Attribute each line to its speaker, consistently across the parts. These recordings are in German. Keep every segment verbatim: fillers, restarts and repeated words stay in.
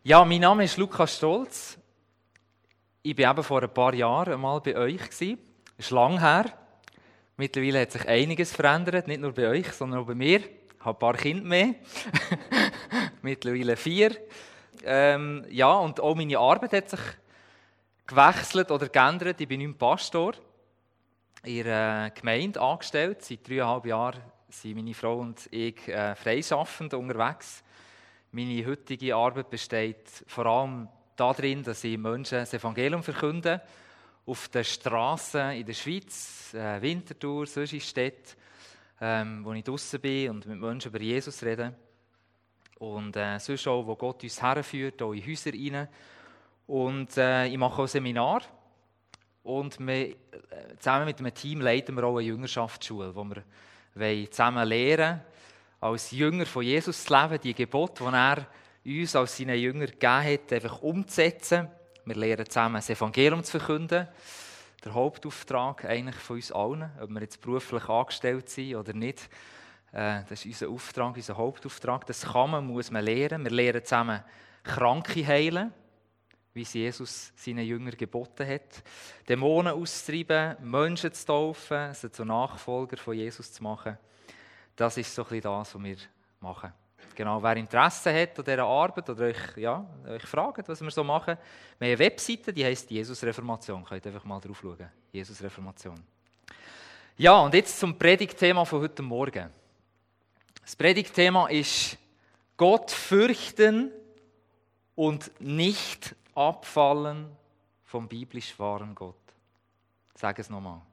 Speaker 1: Ja, mein Name ist Lukas Stolz. Ich war eben vor ein paar Jahren mal bei euch. Das ist lange her. Mittlerweile hat sich einiges verändert, nicht nur bei euch, sondern auch bei mir. Ich habe ein paar Kinder mehr. Mittlerweile vier. Ähm, ja, und auch meine Arbeit hat sich gewechselt oder geändert. Ich bin nicht mehr Pastor in einer Gemeinde angestellt. Seit dreieinhalb Jahren sind meine Frau und ich äh, freischaffend unterwegs. Meine heutige Arbeit besteht vor allem darin, dass ich Menschen das Evangelium verkünde, auf den Strassen in der Schweiz, äh, Winterthur, solche Städte, ähm, wo ich draussen bin und mit Menschen über Jesus rede. Und äh, sonst auch, wo Gott uns herführt, auch in Häuser rein. Und äh, ich mache auch Seminar. Und wir, zusammen mit einem Team leiten wir auch eine Jüngerschaftsschule, wo wir zusammen lernen, als Jünger von Jesus zu leben, die Gebote, die er uns als seine Jünger gegeben hat, einfach umzusetzen. Wir lernen zusammen, das Evangelium zu verkünden. Der Hauptauftrag eigentlich von uns allen, ob wir jetzt beruflich angestellt sind oder nicht. Das ist unser Auftrag, unser Hauptauftrag. Das kann man, muss man lernen. Wir lernen zusammen Kranke heilen, wie es Jesus seinen Jüngern geboten hat. Dämonen auszutreiben, Menschen zu taufen, sie zu Nachfolger von Jesus zu machen. Das ist so ein bisschen das, was wir machen. Genau, wer Interesse hat an dieser Arbeit oder euch, ja, euch fragt, was wir so machen, wir haben eine Webseite, die heisst Jesus Reformation. Könnt ihr einfach mal drauf schauen. Jesus Reformation. Ja, und jetzt zum Predigtthema von heute Morgen. Das Predigtthema ist Gott fürchten und nicht abfallen vom biblisch wahren Gott. Ich sage es nochmal.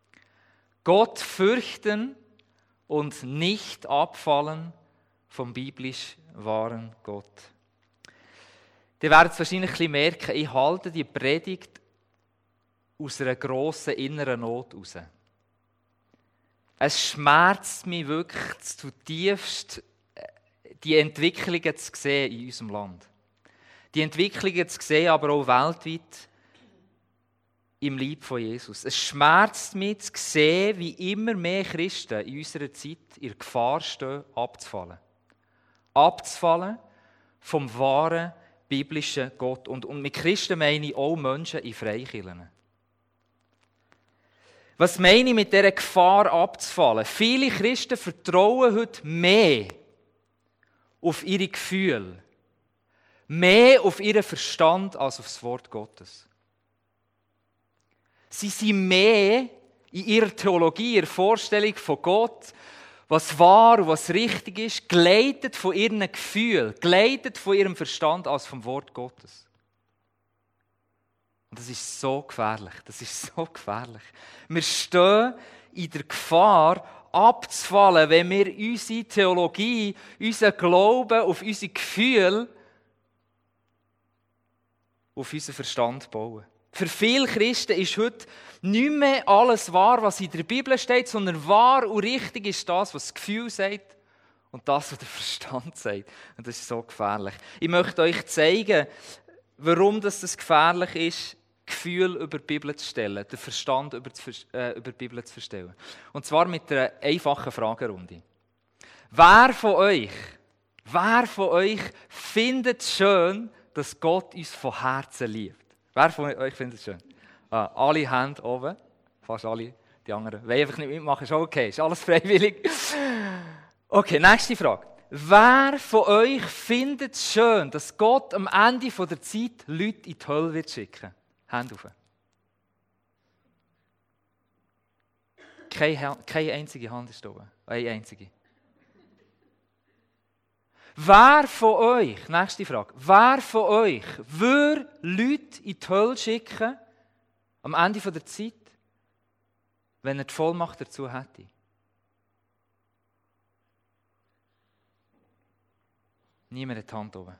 Speaker 1: Gott fürchten und nicht abfallen vom biblisch wahren Gott. Ihr werdet es wahrscheinlich ein bisschen merken, ich halte die Predigt aus einer grossen inneren Not heraus. Es schmerzt mich wirklich zutiefst, die Entwicklungen zu sehen in unserem Land. Die Entwicklungen zu sehen, aber auch weltweit im Leib von Jesus. Es schmerzt mich zu sehen, wie immer mehr Christen in unserer Zeit in Gefahr stehen, abzufallen. Abzufallen vom wahren biblischen Gott. Und, und mit Christen meine ich auch Menschen in Freikirchen. Was meine ich mit dieser Gefahr abzufallen? Viele Christen vertrauen heute mehr auf ihre Gefühle, mehr auf ihren Verstand als auf das Wort Gottes. Sie sind mehr in ihrer Theologie, in ihrer Vorstellung von Gott, was wahr und was richtig ist, geleitet von ihren Gefühlen, geleitet von ihrem Verstand als vom Wort Gottes. Und das ist so gefährlich, das ist so gefährlich. Wir stehen in der Gefahr, abzufallen, wenn wir unsere Theologie, unseren Glauben auf unsere Gefühle, auf unseren Verstand bauen. Für viele Christen ist heute nicht mehr alles wahr, was in der Bibel steht, sondern wahr und richtig ist das, was das Gefühl sagt und das, was der Verstand sagt. Und das ist so gefährlich. Ich möchte euch zeigen, warum das gefährlich ist, Gefühl über die Bibel zu stellen, den Verstand über die, äh, über die Bibel zu verstellen. Und zwar mit einer einfachen Fragerunde. Wer von euch, wer von euch findet es schön, dass Gott uns von Herzen liebt? Wer von euch findet es schön? Ah, alle Hände oben. Fast alle. Die anderen wollen einfach nicht mitmachen. Ist okay. Ist alles freiwillig. Okay, nächste Frage. Wer von euch findet es schön, dass Gott am Ende der Zeit Leute in die Hölle wird schicken? Hände auf. Keine, keine einzige Hand ist oben. Eine einzige. Wer von euch, nächste Frage, wer von euch würde Leute in die Hölle schicken am Ende der Zeit, wenn er die Vollmacht dazu hätte? Niemand hat die Hand oben.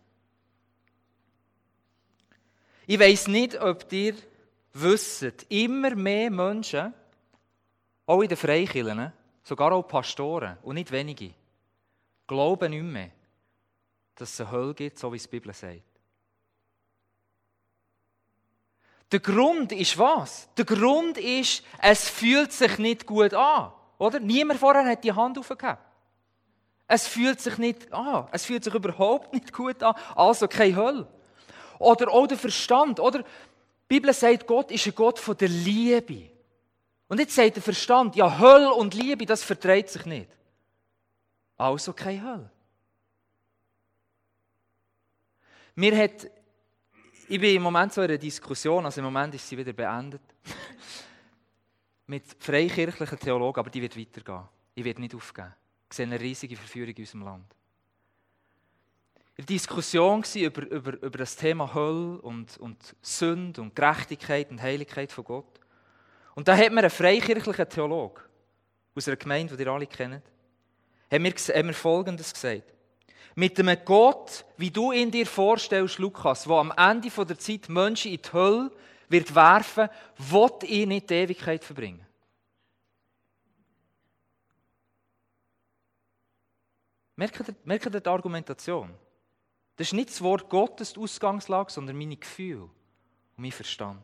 Speaker 1: Ich weiss nicht, ob ihr wisst, immer mehr Menschen, auch in den Freikirchen, sogar auch Pastoren und nicht wenige, glauben nicht mehr, dass es eine Hölle gibt, so wie es die Bibel sagt. Der Grund ist was? Der Grund ist, es fühlt sich nicht gut an. Oder? Niemand vorher hat die Hand aufgehabt. Es fühlt sich nicht an. Es fühlt sich überhaupt nicht gut an. Also keine Hölle. Oder auch der Verstand. Oder? Die Bibel sagt, Gott ist ein Gott von der Liebe. Und jetzt sagt der Verstand, ja, Hölle und Liebe, das verträgt sich nicht. Also keine Hölle. Mir hat, ich bin im Moment so in einer Diskussion, also im Moment ist sie wieder beendet, mit freikirchlichen Theologen, aber die wird weitergehen. Ich werde nicht aufgeben. Ich sehe eine riesige Verführung in unserem Land. Eine Diskussion war über, über, über das Thema Hölle und, und Sünde und Gerechtigkeit und Heiligkeit von Gott. Und da hat mir ein freikirchlicher Theologe aus einer Gemeinde, die ihr alle kennt, hat mir, hat mir Folgendes gesagt. Mit einem Gott, wie du ihn dir vorstellst, Lukas, der am Ende der Zeit Menschen in die Hölle wird werfen, will ihn nicht die Ewigkeit verbringen. Merkt ihr, merkt ihr die Argumentation? Das ist nicht das Wort Gottes die Ausgangslage, sondern meine Gefühle und mein Verstand.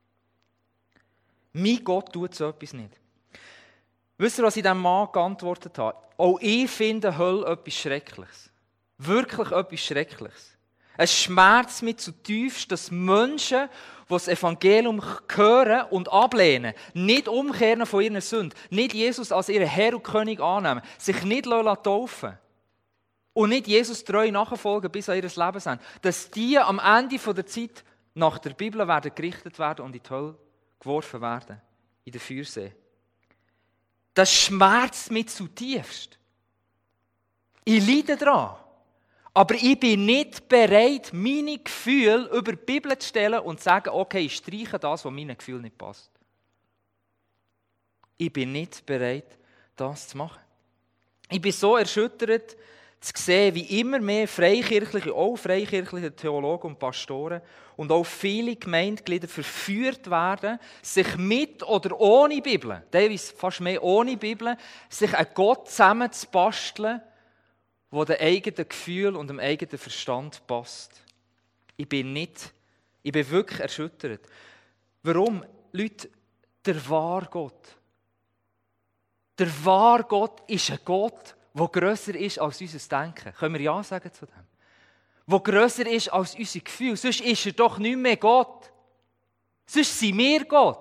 Speaker 1: Mein Gott tut so etwas nicht. Wisst ihr, was ich diesem Mann geantwortet habe? Auch ich finde Hölle etwas Schreckliches. Wirklich etwas Schreckliches. Es schmerzt mich zutiefst, dass Menschen, die das Evangelium hören und ablehnen, nicht umkehren von ihren Sünden, nicht Jesus als ihren Herr und König annehmen, sich nicht taufen lassen und nicht Jesus treu nachfolgen bis an ihr Lebensende, dass die am Ende der Zeit nach der Bibel werden gerichtet werden und in die Hölle geworfen werden, in den Feuersee. Das schmerzt mich zutiefst. Ich leide daran. Aber ich bin nicht bereit, meine Gefühle über die Bibel zu stellen und zu sagen, okay, ich streiche das, was meinen Gefühlen nicht passt. Ich bin nicht bereit, das zu machen. Ich bin so erschüttert, zu sehen, wie immer mehr freikirchliche, auch freikirchliche Theologen und Pastoren und auch viele Gemeindeglieder verführt werden, sich mit oder ohne Bibel, teilweise fast mehr ohne Bibel, sich einen Gott zusammenzubasteln, der dem eigenen Gefühl und dem eigenen Verstand passt. Ich bin nicht, ich bin wirklich erschüttert. Warum? Leute, der wahre Gott, der wahre Gott ist ein Gott, der grösser ist als unser Denken. Können wir Ja sagen zu dem? Der grösser ist als unser Gefühl. Sonst ist er doch nicht mehr Gott. Sonst sind wir Gott.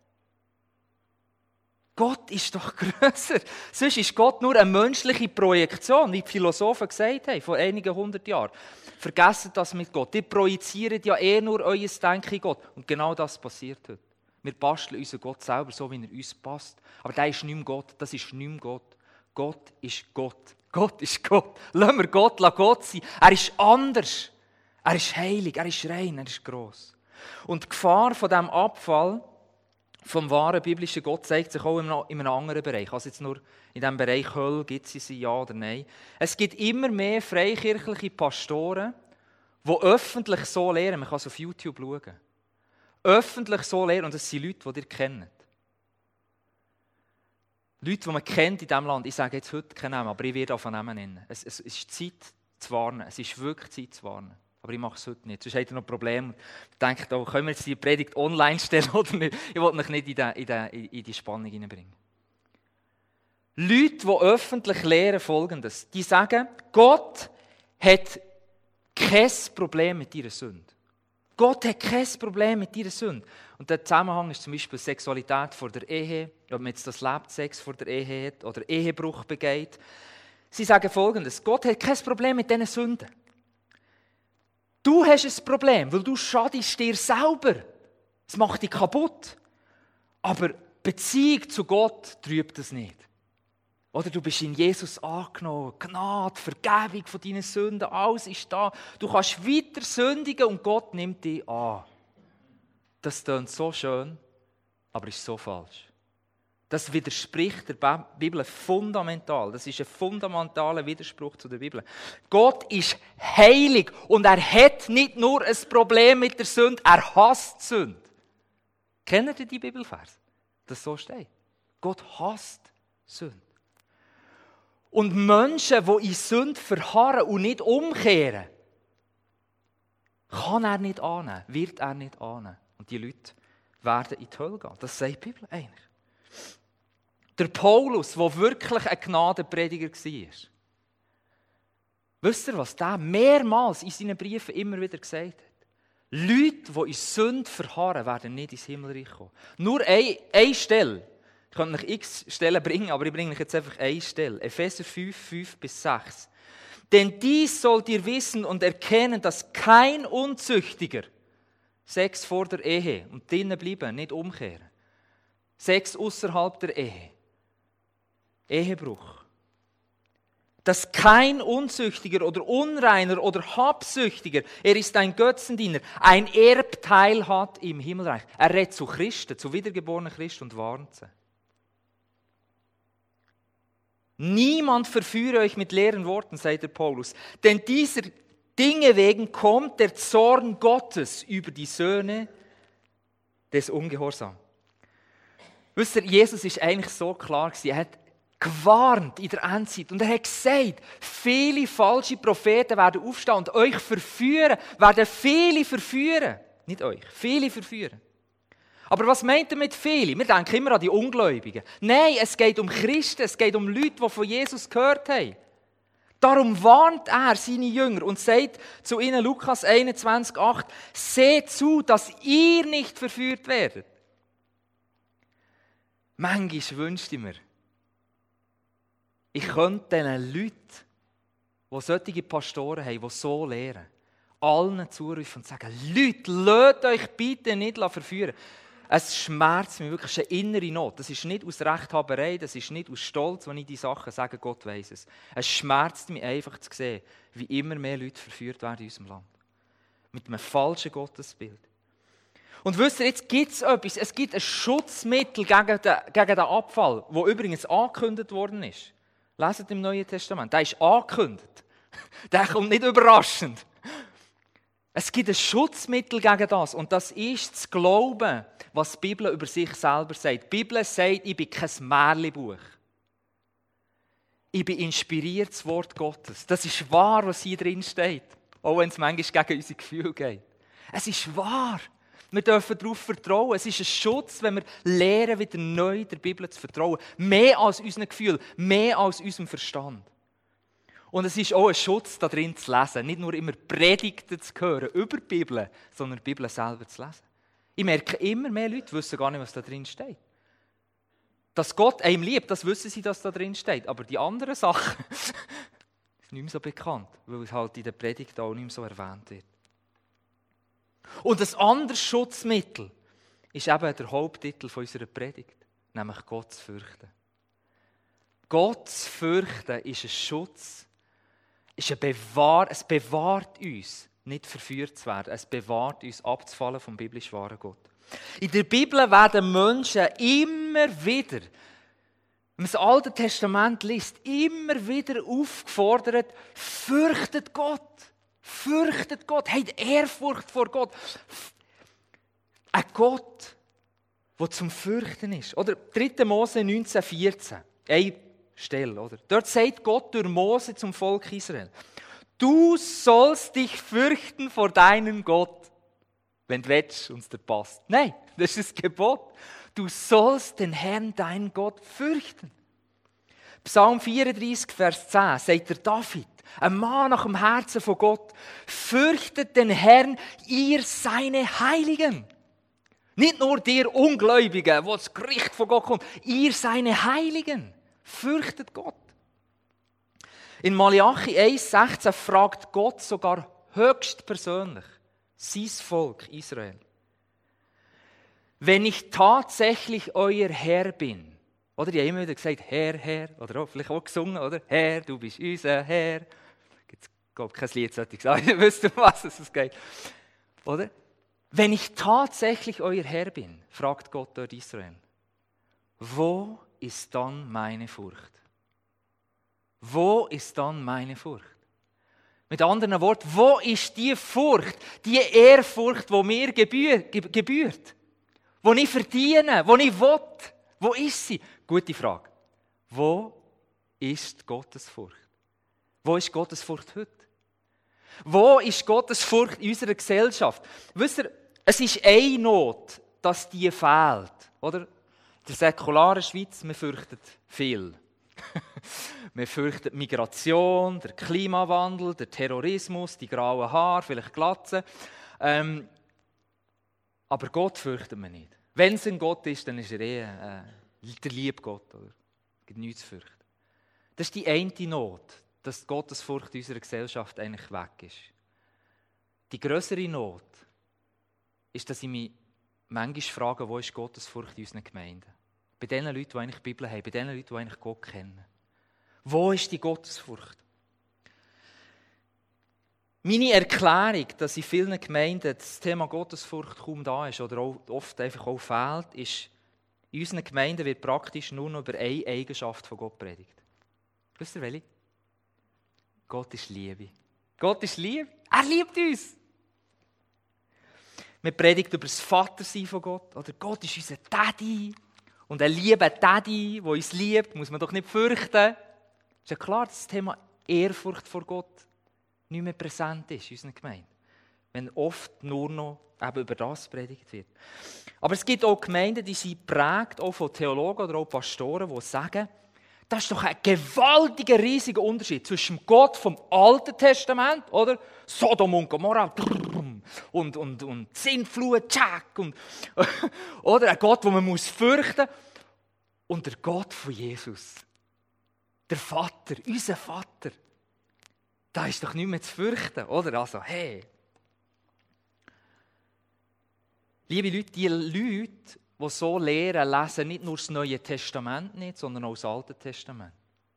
Speaker 1: Gott ist doch grösser. Sonst ist Gott nur eine menschliche Projektion, wie die Philosophen gesagt haben, vor einigen hundert Jahren. Vergesst das mit Gott. Ihr projiziert ja eh nur euer Denken in Gott. Und genau das passiert heute. Wir basteln unseren Gott selber so, wie er uns passt. Aber der ist nicht mehr Gott. Das ist nicht mehr Gott. Gott ist Gott. Gott ist Gott. Lassen wir Gott Gott sein. Er ist anders. Er ist heilig, er ist rein, er ist gross. Und die Gefahr von diesem Abfall vom wahren biblischen Gott zeigt sich auch in einem anderen Bereich. Also jetzt nur in diesem Bereich Hölle, gibt es sie ja oder nein. Es gibt immer mehr freikirchliche Pastoren, die öffentlich so lehren. Man kann es auf YouTube schauen. Öffentlich so lehren, und das sind Leute, die ihr kennt. Leute, die man kennt in diesem Land. Ich sage jetzt heute keinen Namen, aber ich werde auch von Namen nennen. Es, es ist Zeit zu warnen. Es ist wirklich Zeit zu warnen. Aber ich mache es heute nicht. Sonst habt ihr noch Probleme. Denkt auch, können wir jetzt die Predigt online stellen oder nicht? Ich will mich nicht in die, in die, in die Spannung hineinbringen. Leute, die öffentlich lehren Folgendes. Die sagen, Gott hat kein Problem mit deiner Sünde. Gott hat kein Problem mit deiner Sünde. Und der Zusammenhang ist zum Beispiel Sexualität vor der Ehe, ob man jetzt das lebt, Sex vor der Ehe hat oder Ehebruch begeht. Sie sagen Folgendes, Gott hat kein Problem mit diesen Sünden. Du hast ein Problem, weil du schadest dir selber. Es macht dich kaputt. Aber Beziehung zu Gott trübt es nicht. Oder du bist in Jesus angenommen, Gnade, Vergebung von deinen Sünden, alles ist da. Du kannst weiter sündigen und Gott nimmt dich an. Das klingt so schön, aber ist so falsch. Das widerspricht der Bibel fundamental. Das ist ein fundamentaler Widerspruch zu der Bibel. Gott ist heilig und er hat nicht nur ein Problem mit der Sünde, er hasst Sünde. Kennt ihr die Bibelvers? Das so steht. Gott hasst Sünde. Und Menschen, die in Sünde verharren und nicht umkehren, kann er nicht annehmen, wird er nicht annehmen. Und die Leute werden in die Hölle gehen. Das sagt die Bibel eigentlich. Der Paulus, der wirklich ein Gnadenprediger war, wisst ihr, was der mehrmals in seinen Briefen immer wieder gesagt hat? Leute, die in Sünde verharren, werden nicht ins Himmelreich kommen. Nur eine, eine Stelle. Ich könnte euch x Stellen bringen, aber ich bringe euch jetzt einfach eine Stelle. Epheser fünf, fünf bis sechs. Denn dies sollt ihr wissen und erkennen, dass kein Unzüchtiger Sex vor der Ehe und drinnen bleiben, nicht umkehren. Sex außerhalb der Ehe. Ehebruch. Dass kein Unzüchtiger oder Unreiner oder Habsüchtiger, er ist ein Götzendiener, ein Erbteil hat im Himmelreich. Er redet zu Christen, zu wiedergeborenen Christen und warnt sie. Niemand verführe euch mit leeren Worten, sagt der Paulus, denn dieser Dinge wegen kommt der Zorn Gottes über die Söhne des Ungehorsams. Wisst ihr, Jesus ist eigentlich so klar gewesen. Er hat gewarnt in der Endzeit und er hat gesagt, viele falsche Propheten werden aufstehen und euch verführen, werden viele verführen. Nicht euch, viele verführen. Aber was meint er mit viele? Wir denken immer an die Ungläubigen. Nein, es geht um Christen, es geht um Leute, die von Jesus gehört haben. Darum warnt er seine Jünger und sagt zu ihnen, Lukas einundzwanzig, acht, seht zu, dass ihr nicht verführt werdet. Manchmal wünschte ich mir, ich könnte diesen Leuten, die solche Pastoren haben, die so lehren, allen zurufen und sagen, Leute, lasst euch bitte nicht verführen. Es schmerzt mich wirklich, eine innere Not. Das ist nicht aus Rechthaberei, das ist nicht aus Stolz, wenn ich die Sachen sage, Gott weiss es. Es schmerzt mich einfach zu sehen, wie immer mehr Leute verführt werden in unserem Land. Mit einem falschen Gottesbild. Und wisst ihr, jetzt gibt es etwas, es gibt ein Schutzmittel gegen den, gegen den Abfall, der übrigens angekündigt worden ist. Leset im Neuen Testament, der ist angekündigt. Der kommt nicht überraschend. Es gibt ein Schutzmittel gegen das und das ist zu glauben, was die Bibel über sich selber sagt. Die Bibel sagt, ich bin kein Märchenbuch. Ich bin inspiriertes Wort Gottes. Das ist wahr, was hier drin steht. Auch wenn es manchmal gegen unsere Gefühle geht. Es ist wahr. Wir dürfen darauf vertrauen. Es ist ein Schutz, wenn wir lernen, wieder neu der Bibel zu vertrauen. Mehr als unseren Gefühl, mehr als unserem Verstand. Und es ist auch ein Schutz, da drin zu lesen. Nicht nur immer Predigten zu hören über die Bibel, sondern die Bibel selber zu lesen. Ich merke, immer mehr Leute wissen gar nicht, was da drin steht. Dass Gott einem liebt, das wissen sie, dass da drin steht. Aber die anderen Sachen sind nicht mehr so bekannt, weil es halt in der Predigt auch nicht mehr so erwähnt wird. Und ein anderes Schutzmittel ist eben der Haupttitel unserer Predigt, nämlich Gott zu fürchten. Gott zu fürchten ist ein Schutz, ist ein Bewahr, es bewahrt uns, nicht verführt zu werden. Es bewahrt uns, abzufallen vom biblisch wahren Gott. In der Bibel werden Menschen immer wieder, wenn man das Alte Testament liest, immer wieder aufgefordert, fürchtet Gott. Fürchtet Gott, habt Ehrfurcht vor Gott. Ein Gott, der zum Fürchten ist. Oder dritter Mose neunzehn, vierzehn. Eine Stelle, oder? Dort sagt Gott durch Mose zum Volk Israel: Du sollst dich fürchten vor deinem Gott, wenn du willst und es dir passt. Nein, das ist das Gebot. Du sollst den Herrn, deinen Gott, fürchten. Psalm vierunddreißig, Vers zehn, sagt der David, ein Mann nach dem Herzen von Gott: Fürchtet den Herrn, ihr seine Heiligen. Nicht nur dir Ungläubigen, wo das Gericht von Gott kommt, ihr seine Heiligen. Fürchtet Gott. In Malachi eins, sechzehn fragt Gott sogar höchstpersönlich sein Volk Israel: Wenn ich tatsächlich euer Herr bin, oder die haben immer wieder gesagt, Herr, Herr, oder auch, vielleicht auch gesungen, oder? Herr, du bist unser Herr. Ich glaube, kein Lied sollte ich sagen, ihr wisst, um was es geht. Oder? Wenn ich tatsächlich euer Herr bin, fragt Gott dort Israel, wo ist dann meine Furcht? Wo ist dann meine Furcht? Mit anderen Worten, wo ist die Furcht, die Ehrfurcht, die mir gebührt, die ich verdiene, die ich will? Wo ist sie? Gute Frage. Wo ist Gottesfurcht? Wo ist Gottesfurcht heute? Wo ist Gottesfurcht in unserer Gesellschaft? Wisst ihr, es ist eine Not, dass die fehlt. Oder? In der säkularen Schweiz, wir fürchten viel. Wir fürchten Migration, der Klimawandel, der Terrorismus, die grauen Haare, vielleicht Glatze. Ähm, Aber Gott fürchtet man nicht. Wenn es ein Gott ist, dann ist er eh äh, der liebe Gott. Oder? Es gibt nichts zu fürchten. Das ist die eine Not, dass die Gottesfurcht in unserer Gesellschaft eigentlich weg ist. Die grössere Not ist, dass ich mich manchmal frage, wo ist Gottesfurcht in unseren Gemeinden? Bei den Leuten, die eigentlich die Bibel haben, bei den Leuten, die eigentlich Gott kennen. Wo ist die Gottesfurcht? Meine Erklärung, dass in vielen Gemeinden das Thema Gottesfurcht kaum da ist oder auch oft einfach auch fehlt, ist, in unseren Gemeinden wird praktisch nur noch über eine Eigenschaft von Gott predigt. Wisst ihr welche? Gott ist Liebe. Gott ist Liebe. Er liebt uns. Wir predigen über das Vatersein von Gott. Oder Gott ist unser Daddy. Und ein lieber Daddy, der uns liebt, muss man doch nicht fürchten. Ist ja klar, dass das Thema Ehrfurcht vor Gott nicht mehr präsent ist in unserer Gemeinde. Wenn oft nur noch eben über das predigt wird. Aber es gibt auch Gemeinden, die sind geprägt, auch von Theologen oder auch Pastoren, die sagen, das ist doch ein gewaltiger, riesiger Unterschied zwischen dem Gott vom Alten Testament, oder? Sodom und Gomorra, und, und, und Sintflut, tschack, und, oder ein Gott, den man muss fürchten muss, und der Gott von Jesus. Der Vater, unser Vater. Da ist doch nicht mehr zu fürchten, oder? Also, hey. Liebe Leute, die Leute, die so lehren, lesen nicht nur das Neue Testament nicht, sondern auch das Alte Testament.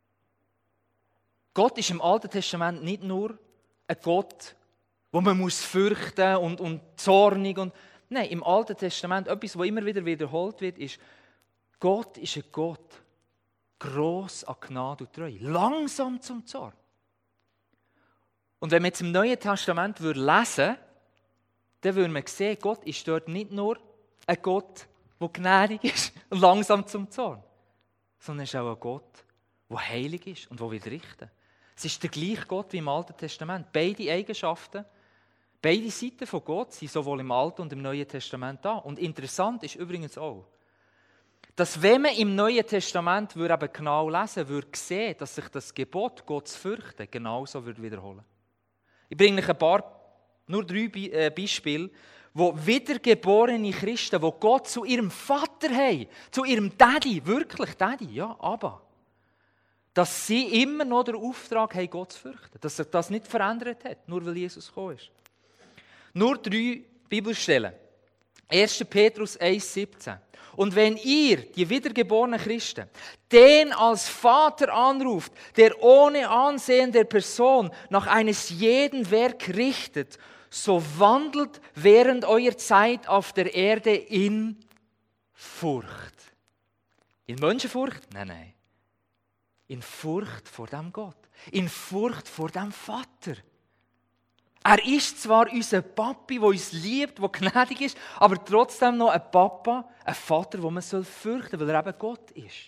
Speaker 1: Gott ist im Alten Testament nicht nur ein Gott, wo man muss fürchten und, und zornig und nein, im Alten Testament etwas, was immer wieder wiederholt wird, ist Gott ist ein Gott, gross an Gnade und Treue, langsam zum Zorn. Und wenn man jetzt im Neuen Testament lesen würde, dann würde man sehen, Gott ist dort nicht nur ein Gott, der gnädig ist und langsam zum Zorn, sondern es ist auch ein Gott, der heilig ist und der will richten. Es ist der gleiche Gott wie im Alten Testament. Beide Eigenschaften, beide Seiten von Gott sind sowohl im Alten und im Neuen Testament da. Und interessant ist übrigens auch, dass wenn man im Neuen Testament würde eben genau lesen würde, sehen, dass sich das Gebot, Gott zu fürchten, genauso würde wiederholen. Ich bringe euch ein paar, nur drei Be- äh, Beispiele, wo wiedergeborene Christen, die Gott zu ihrem Vater haben, zu ihrem Daddy, wirklich Daddy, ja, aber, dass sie immer noch den Auftrag haben, Gott zu fürchten. Dass sich das nicht verändert hat, nur weil Jesus gekommen ist. Nur drei Bibelstellen. erster Petrus eins siebzehn. Und wenn ihr, die wiedergeborenen Christen, den als Vater anruft, der ohne Ansehen der Person nach eines jeden Werk richtet, so wandelt während eurer Zeit auf der Erde in Furcht. In Menschenfurcht? Nein, nein. In Furcht vor dem Gott. In Furcht vor dem Vater. Er ist zwar unser Papi, der uns liebt, der gnädig ist, aber trotzdem noch ein Papa, ein Vater, den man fürchten soll, weil er eben Gott ist.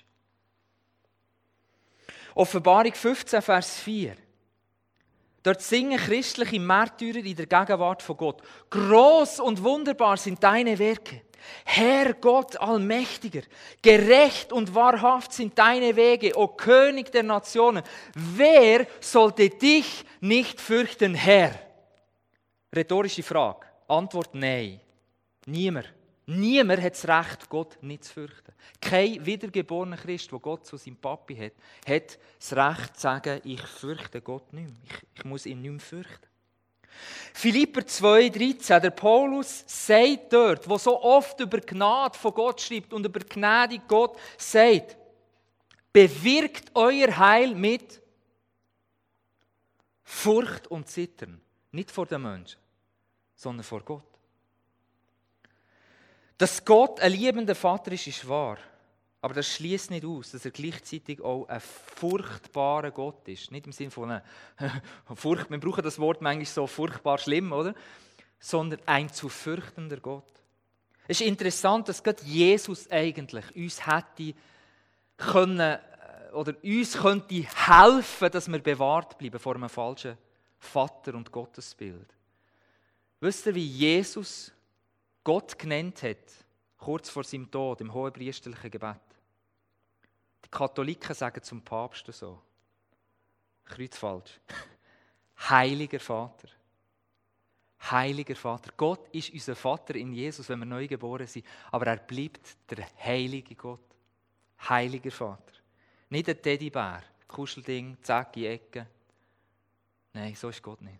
Speaker 1: Offenbarung fünfzehn, Vers vier. Dort singen christliche Märtyrer in der Gegenwart von Gott. Groß und wunderbar sind deine Werke. Herr Gott Allmächtiger, gerecht und wahrhaft sind deine Wege, o König der Nationen. Wer sollte dich nicht fürchten, Herr? Rhetorische Frage. Antwort: Nein. Niemand. Niemand hat das Recht, Gott nicht zu fürchten. Kein wiedergeborener Christ, der Gott zu seinem Papi hat, hat das Recht zu sagen, ich fürchte Gott nicht mehr. Ich, ich muss ihn nicht mehr fürchten. Philipper zwei dreizehn, der Paulus sagt dort, wo so oft über Gnade von Gott schreibt und über Gnade Gott sagt, bewirkt euer Heil mit Furcht und Zittern. Nicht vor den Menschen, sondern vor Gott. Dass Gott ein liebender Vater ist, ist wahr. Aber das schließt nicht aus, dass er gleichzeitig auch ein furchtbarer Gott ist. Nicht im Sinne von einer Furcht, wir brauchen das Wort manchmal so furchtbar schlimm, oder? Sondern ein zu fürchtender Gott. Es ist interessant, dass Gott Jesus eigentlich uns hätte können, oder uns könnte helfen, dass wir bewahrt bleiben vor einem falschen Vater- und Gottesbild. Wisst ihr, wie Jesus Gott genannt hat, kurz vor seinem Tod, im hohenpriesterlichen Gebet? Die Katholiken sagen zum Papst so, kreuzfalsch, Heiliger Vater, Heiliger Vater. Gott ist unser Vater in Jesus, wenn wir neu geboren sind. Aber er bleibt der heilige Gott. Heiliger Vater. Nicht ein Teddybär, Kuschelding, zack, in Ecke. Nein, so ist Gott nicht.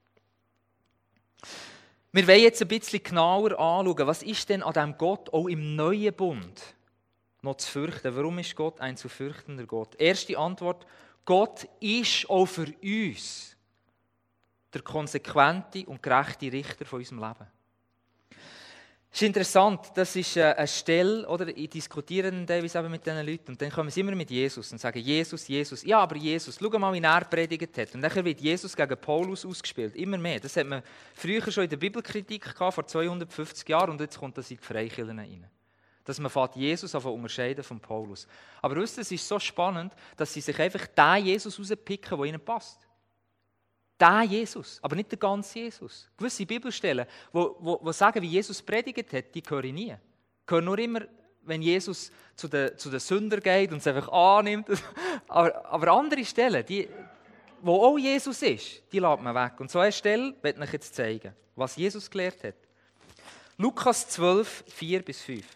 Speaker 1: Wir wollen jetzt ein bisschen genauer anschauen, was ist denn an diesem Gott auch im neuen Bund noch zu fürchten? Warum ist Gott ein zu fürchtender Gott? Erste Antwort, Gott ist auch für uns der konsequente und gerechte Richter von unserem Leben. Es ist interessant, das ist eine Stelle, oder ich diskutiere dann teilweise mit diesen Leuten und dann kommen sie immer mit Jesus und sagen, Jesus, Jesus, ja, aber Jesus, schau mal, wie er predigt hat. Und dann wird Jesus gegen Paulus ausgespielt, immer mehr. Das hat man früher schon in der Bibelkritik gehabt, vor zweihundertfünfzig Jahren, und jetzt kommt das in die Freikirchen rein. Dass man von Jesus unterscheiden von Paulus. Aber wisst ihr, es ist so spannend, dass sie sich einfach den Jesus rauspicken, der ihnen passt. Der Jesus, aber nicht der ganze Jesus. Gewisse Bibelstellen, die wo, wo, wo sagen, wie Jesus predigt hat, die höre ich nie. Ich höre nur immer, wenn Jesus zu den, zu den Sündern geht und es einfach annimmt. Aber, aber andere Stellen, die, wo auch Jesus ist, die lässt man weg. Und so eine Stelle möchte ich euch jetzt zeigen, was Jesus gelehrt hat. Lukas zwölf, vier bis fünf.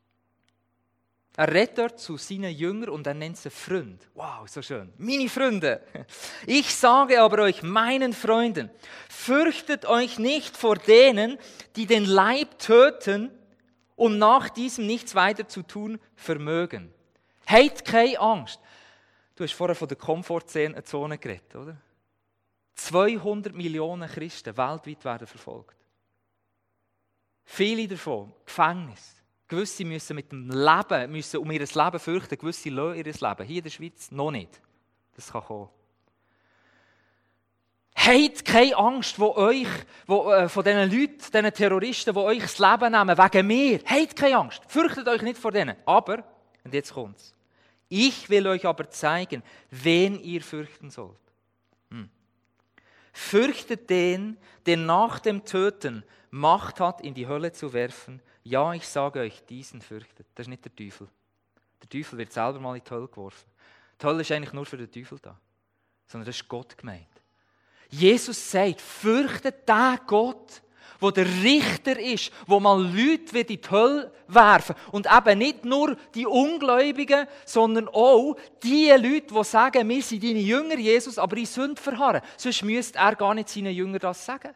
Speaker 1: Er redet dort zu seinen Jüngern und er nennt sie Freund. Wow, so schön. Meine Freunde. Ich sage aber euch, meinen Freunden, fürchtet euch nicht vor denen, die den Leib töten und nach diesem nichts weiter zu tun vermögen. Habt keine Angst. Du hast vorher von der Komfortzone geredet, oder? zweihundert Millionen Christen weltweit werden verfolgt. Viele davon Gefängnis. Gewisse müssen mit dem Leben, müssen um ihr Leben fürchten, gewisse lassen ihr Leben. Hier in der Schweiz noch nicht. Das kann kommen. Habt keine Angst, wo euch, wo, äh, von diesen Leuten, diesen Terroristen, die euch das Leben nehmen, wegen mir. Habt keine Angst. Fürchtet euch nicht vor denen. Aber, und jetzt kommt's. Ich will euch aber zeigen, wen ihr fürchten sollt. Hm. Fürchtet den, der nach dem Töten Macht hat, in die Hölle zu werfen. Ja, ich sage euch, diesen fürchtet. Das ist nicht der Teufel. Der Teufel wird selber mal in die Hölle geworfen. Die Hölle ist eigentlich nur für den Teufel da. Sondern das ist Gott gemeint. Jesus sagt, fürchtet den Gott, der der Richter ist, wo mal Leute wird in die Hölle werfen. Und eben nicht nur die Ungläubigen, sondern auch die Leute, die sagen, wir sind deine Jünger, Jesus, aber in Sünde verharren. Sonst müsste er gar nicht seinen Jüngern das sagen.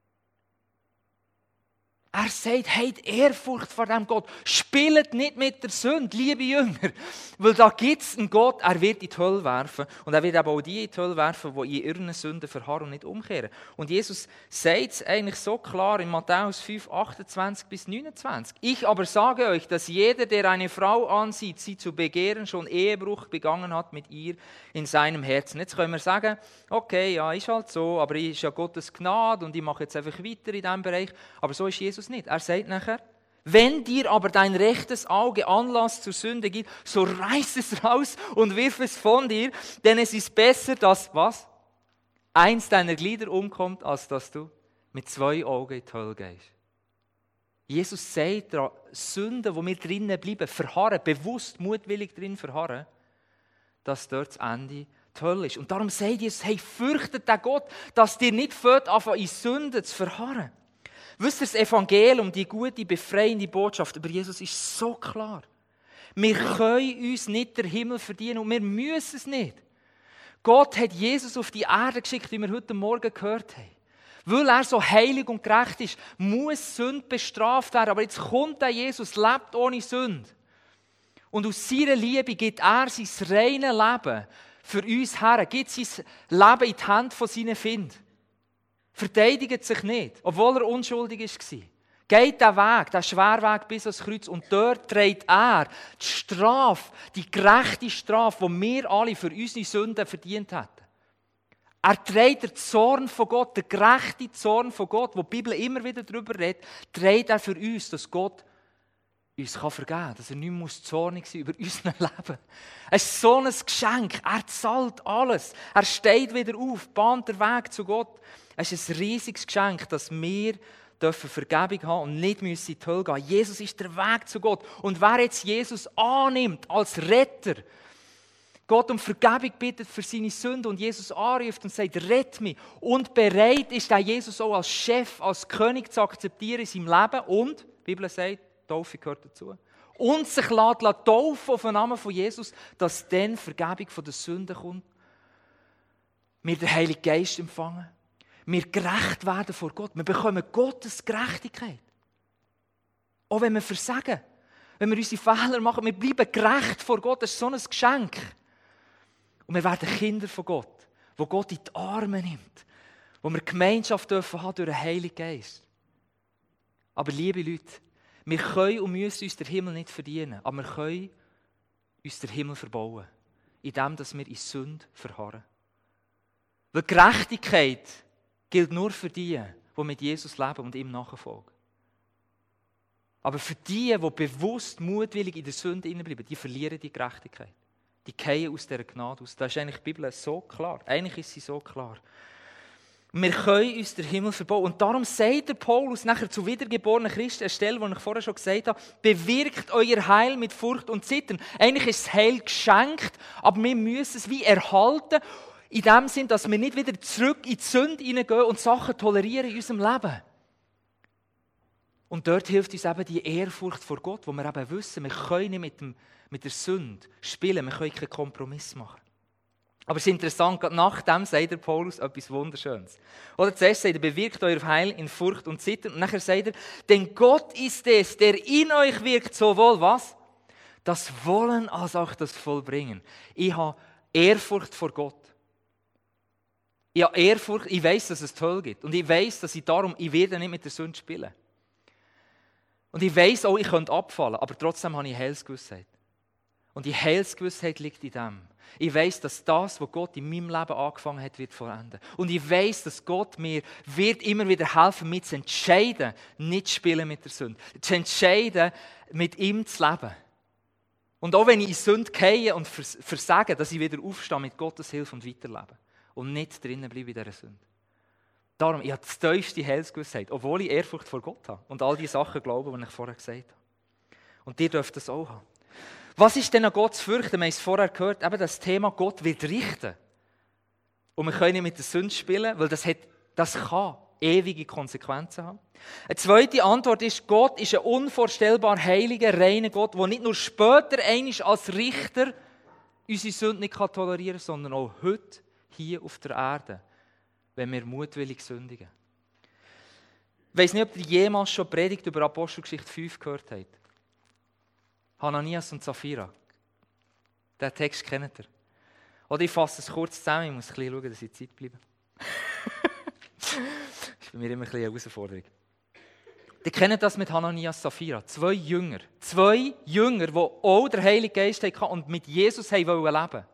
Speaker 1: Er sagt, habt Ehrfurcht vor dem Gott. Spielt nicht mit der Sünde, liebe Jünger. Weil da gibt es einen Gott, er wird in die Hölle werfen. Und er wird eben auch die in die Hölle werfen, die in ihren Sünden verharren und nicht umkehren. Und Jesus sagt es eigentlich so klar in Matthäus fünf, achtundzwanzig bis neunundzwanzig. Ich aber sage euch, dass jeder, der eine Frau ansieht, sie zu begehren, schon Ehebruch begangen hat mit ihr in seinem Herzen. Jetzt können wir sagen, okay, ja, ist halt so, aber ist ja Gottes Gnade und ich mache jetzt einfach weiter in diesem Bereich. Aber so ist Jesus nicht. Er sagt nachher, wenn dir aber dein rechtes Auge Anlass zur Sünde gibt, so reiß es raus und wirf es von dir, denn es ist besser, dass, was? Eins deiner Glieder umkommt, als dass du mit zwei Augen in die Hölle gehst. Jesus sagt, Sünden, wo wir drinnen bleiben, verharren, bewusst, mutwillig drin verharren, dass dort das Ende die Hölle ist. Und darum sagt Jesus, hey, fürchtet den Gott, dass dir nicht fällt, anfangen in Sünden zu verharren. Wisst ihr, das Evangelium, die gute, befreiende Botschaft über Jesus ist so klar. Wir können uns nicht den Himmel verdienen und wir müssen es nicht. Gott hat Jesus auf die Erde geschickt, wie wir heute Morgen gehört haben. Weil er so heilig und gerecht ist, muss Sünde bestraft werden. Aber jetzt kommt der Jesus, lebt ohne Sünde. Und aus seiner Liebe gibt er sein reines Leben für uns her, gibt sein Leben in die Hände von seinen Feinden. Verteidigt sich nicht, obwohl er unschuldig war. Geht den Weg, den schweren Weg bis ans Kreuz und dort trägt er die Strafe, die gerechte Strafe, die wir alle für unsere Sünden verdient hätten. Er trägt den Zorn von Gott, den gerechten Zorn von Gott, wo die Bibel immer wieder darüber redet, trägt er für uns, dass Gott uns vergeben kann, dass er nicht mehr zornig sein muss über unser Leben. Es ist so ein Geschenk, er zahlt alles, er steht wieder auf, bahnt den Weg zu Gott. Es ist ein riesiges Geschenk, dass wir Vergebung haben und nicht in die Hölle gehen. Jesus ist der Weg zu Gott. Und wer jetzt Jesus annimmt als Retter, Gott um Vergebung bittet für seine Sünden und Jesus anruft und sagt, rett mich. Und bereit ist der Jesus auch als Chef, als König zu akzeptieren in seinem Leben. Und, die Bibel sagt, Taufe gehört dazu. Und sich lässt taufen auf den Namen von Jesus, dass dann Vergebung von der Sünden kommt. Wir den Heiligen Geist empfangen. Wir gerecht werden vor Gott. Wir bekommen Gottes Gerechtigkeit. Auch wenn wir versagen. Wenn wir unsere Fehler machen, wir bleiben gerecht vor Gott. Das ist so ein Geschenk. Und wir werden Kinder von Gott, wo Gott in die Arme nimmt, wo wir Gemeinschaft dürfen haben durch den Heiligen Geist. Aber liebe Leute, wir können und müssen uns den Himmel nicht verdienen, aber wir können uns den Himmel verbauen, indem wir in Sünde verharren. Weil Gerechtigkeit gilt nur für die, die mit Jesus leben und ihm nachfolgen. Aber für die, die bewusst, mutwillig in der Sünde bleiben, die verlieren die Gerechtigkeit. Die fallen aus dieser Gnade aus. Das ist eigentlich die Bibel so klar. Eigentlich ist sie so klar. Wir können uns den Himmel verbauen. Und darum sagt der Paulus nachher zu wiedergeborenen Christen, eine Stelle, die ich vorher schon gesagt habe, bewirkt euer Heil mit Furcht und Zittern. Eigentlich ist das Heil geschenkt, aber wir müssen es wie erhalten, in dem Sinn, dass wir nicht wieder zurück in die Sünde hineingehen und Sachen tolerieren in unserem Leben. Und dort hilft uns eben die Ehrfurcht vor Gott, wo wir eben wissen, wir können nicht mit, dem, mit der Sünde spielen, wir können keinen Kompromiss machen. Aber es ist interessant, gerade nach dem sagt der Paulus etwas Wunderschönes. Oder zuerst sagt er, bewirkt euer Heil in Furcht und Zittern. Und nachher sagt er, denn Gott ist es, der in euch wirkt, sowohl was? Das Wollen als auch das Vollbringen. Ich habe Ehrfurcht vor Gott. Ich habe Ehrfurcht, ich weiss, dass es toll gibt. Und ich weiss, dass ich darum, ich werde nicht mit der Sünde spielen. Und ich weiss auch, ich könnte abfallen, aber trotzdem habe ich Heilsgewissheit. Und die Heilsgewissheit liegt in dem. Ich weiss, dass das, was Gott in meinem Leben angefangen hat, wird vollenden. Und ich weiss, dass Gott mir wird immer wieder helfen, mich zu entscheiden, nicht zu spielen mit der Sünde. Zu entscheiden, mit ihm zu leben. Und auch wenn ich in Sünde gehe und versage, dass ich wieder aufstehe mit Gottes Hilfe und weiterlebe. Und nicht drinnen bleibe in dieser Sünde. Darum, ich habe die tiefste Heilsgewissheit, obwohl ich Ehrfurcht vor Gott habe und all die Sachen glaube, die ich vorher gesagt habe. Und ihr dürft das auch haben. Was ist denn an Gott zu fürchten? Wir haben es vorher gehört, eben das Thema Gott wird richten. Und wir können nicht mit der Sünde spielen, weil das, hat, das kann ewige Konsequenzen haben. Eine zweite Antwort ist, Gott ist ein unvorstellbar heiliger, reiner Gott, der nicht nur später einmal als Richter unsere Sünde nicht tolerieren kann, sondern auch heute hier auf der Erde, wenn wir mutwillig sündigen. Ich weiss nicht, ob ihr jemals schon Predigt über Apostelgeschichte fünf gehört habt. Hananias und Sapphira. Den Text kennt ihr. Oder ich fasse es kurz zusammen, ich muss ein bisschen schauen, dass ich Zeit bleibe. Das ist bei mir immer ein bisschen eine Herausforderung. Ihr kennt das mit Hananias und Sapphira. Zwei Jünger. Zwei Jünger, die auch den Heiligen Geist hatten und mit Jesus leben wollten.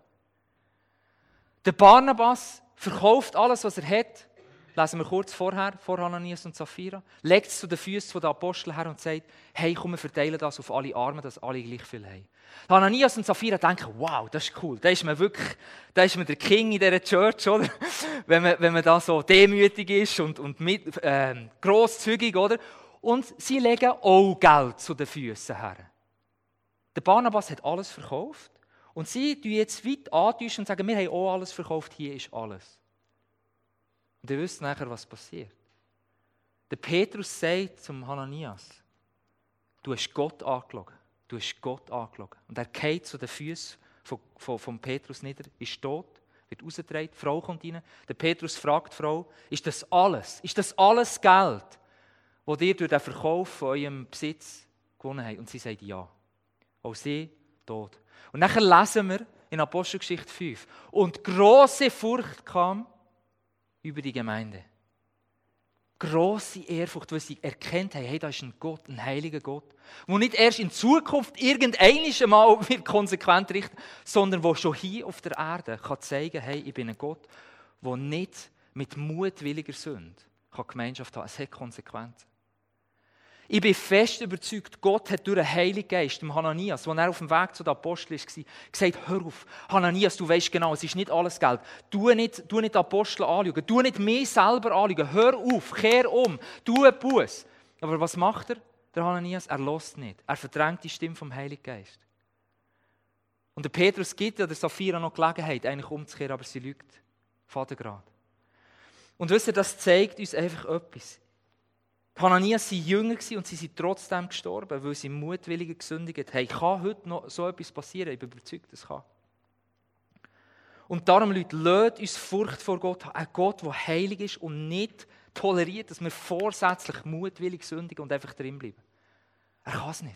Speaker 1: Der Barnabas verkauft alles, was er hat, lesen wir kurz vorher, vor Hananias und Sapphira, legt es zu den Füßen der Apostel her und sagt, hey, komm, wir verteilen das auf alle Armen, dass alle gleich viel haben. Hananias und Sapphira denken, wow, das ist cool, da ist man wirklich, da ist man der King in dieser Church, oder? wenn, man, wenn man da so demütig ist und, und mit, äh, grosszügig, oder? Und sie legen auch Geld zu den Füßen her. Der Barnabas hat alles verkauft. Und sie tun jetzt weit antäuschen und sagen, wir haben auch alles verkauft, hier ist alles. Und ihr wisst nachher, was passiert. Der Petrus sagt zum Hananias, du hast Gott angelogen. Du hast Gott angelogen. Und er geht zu den Füßen von, von, von Petrus nieder, ist tot, wird rausgetragen, die Frau kommt rein. Der Petrus fragt die Frau, ist das alles, ist das alles Geld, das ihr durch den Verkauf von eurem Besitz gewonnen habt? Und sie sagt ja. Auch sie tot. Und nachher lesen wir in Apostelgeschichte fünf. Und grosse Furcht kam über die Gemeinde. Grosse Ehrfurcht, weil sie erkennt haben, hey, da ist ein Gott, ein heiliger Gott, der nicht erst in Zukunft irgendeinisch einmal wird konsequent richten, sondern der schon hier auf der Erde kann zeigen, hey, ich bin ein Gott, der nicht mit mutwilliger Sünde kann Gemeinschaft haben. Es hat Konsequenzen. Ich bin fest überzeugt, Gott hat durch den Heiligen Geist, dem Hananias, als er auf dem Weg zu den Aposteln war, gesagt, hör auf, Hananias, du weißt genau, es ist nicht alles Geld. Tu nicht, tu nicht die Apostel anschauen, tu nicht mich selber anschauen, hör auf, kehr um, tu einen Buss. Aber was macht er, der Hananias? Er lässt nicht, er verdrängt die Stimme vom Heiligen Geist. Und der Petrus gibt ja der Sapphira noch Gelegenheit, eigentlich umzukehren, aber sie lügt fadengrad. Und wisst ihr, das zeigt uns einfach etwas. Die Hananias waren jünger und sie sind trotzdem gestorben, weil sie mutwillig gesündigt haben. Kann heute noch so etwas passieren? Ich bin überzeugt, das kann. Und darum, Leute, lasst uns Furcht vor Gott haben. Ein Gott, der heilig ist und nicht toleriert, dass wir vorsätzlich mutwillig sündigen und einfach drin bleiben. Er kann es nicht.